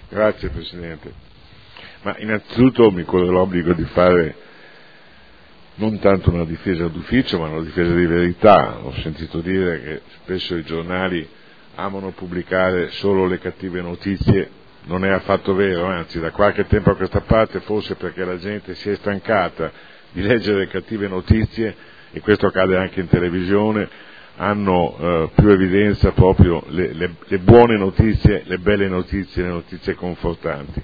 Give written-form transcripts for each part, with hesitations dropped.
Grazie Presidente. Ma innanzitutto mi corre l'obbligo di fare non tanto una difesa d'ufficio, ma una difesa di verità. Ho sentito dire che spesso i giornali amano pubblicare solo le cattive notizie. Non è affatto vero, anzi da qualche tempo a questa parte, forse perché la gente si è stancata di leggere cattive notizie, e questo accade anche in televisione, hanno più evidenza proprio le buone notizie, le belle notizie, le notizie confortanti.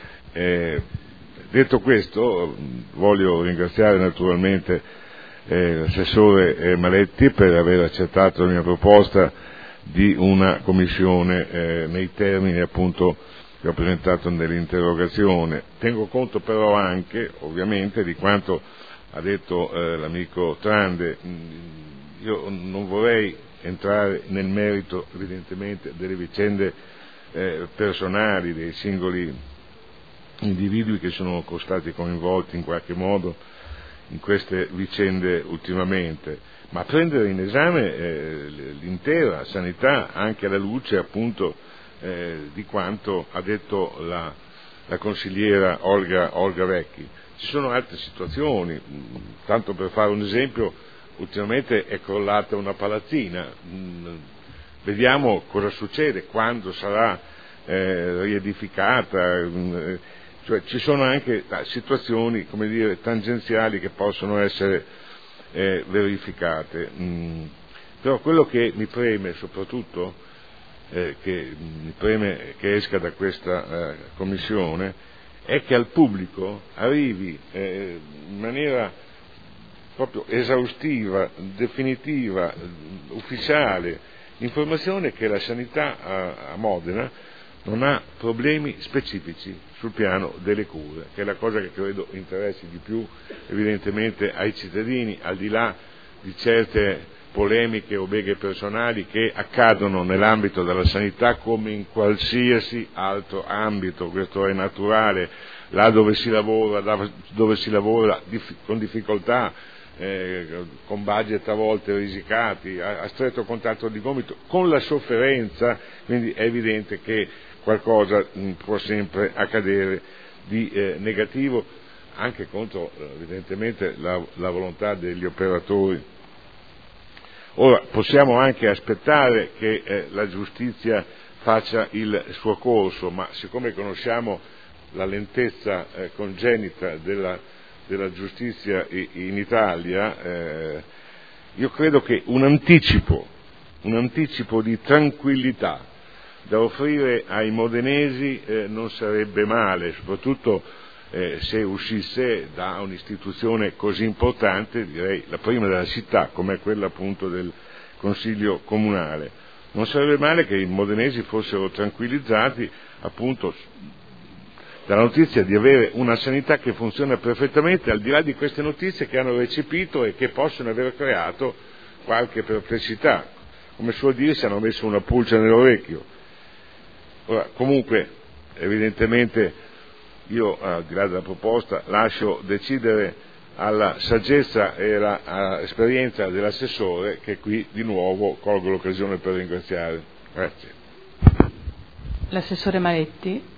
Detto questo, voglio ringraziare naturalmente l'assessore Maletti per aver accettato la mia proposta di una commissione nei termini appunto che ho presentato nell'interrogazione. Tengo conto però anche, ovviamente, di quanto ha detto l'amico Trande. Io non vorrei entrare nel merito, evidentemente, delle vicende personali dei singoli individui che sono stati coinvolti in qualche modo in queste vicende ultimamente, ma prendere in esame l'intera sanità anche alla luce appunto di quanto ha detto la consigliera Olga Vecchi. Ci sono altre situazioni, tanto per fare un esempio, ultimamente è crollata una palazzina, vediamo cosa succede, quando sarà riedificata, cioè ci sono anche situazioni, come dire, tangenziali che possono essere verificate. Però quello che mi preme soprattutto, che mi preme che esca da questa commissione, è che al pubblico arrivi in maniera proprio esaustiva, definitiva, ufficiale, informazione che la sanità a Modena non ha problemi specifici sul piano delle cure, che è la cosa che credo interessi di più evidentemente ai cittadini, al di là di certe polemiche o beghe personali che accadono nell'ambito della sanità come in qualsiasi altro ambito. Questo è naturale, là dove si lavora con difficoltà, con budget a volte risicati, a stretto contatto di gomito, con la sofferenza, quindi è evidente che qualcosa può sempre accadere di negativo, anche contro evidentemente la volontà degli operatori. Ora, possiamo anche aspettare che la giustizia faccia il suo corso, ma siccome conosciamo la lentezza congenita della giustizia in Italia, io credo che un anticipo di tranquillità da offrire ai modenesi non sarebbe male, soprattutto se uscisse da un'istituzione così importante, direi la prima della città, come quella appunto del Consiglio Comunale. Non sarebbe male che i modenesi fossero tranquillizzati appunto dalla notizia di avere una sanità che funziona perfettamente, al di là di queste notizie che hanno recepito e che possono aver creato qualche perplessità, come suol dire, si hanno messo una pulce nell'orecchio. Ora, comunque, evidentemente io, al di là della proposta, lascio decidere alla saggezza e all'esperienza dell'assessore, che qui di nuovo colgo l'occasione per ringraziare. Grazie. L'assessore Maletti.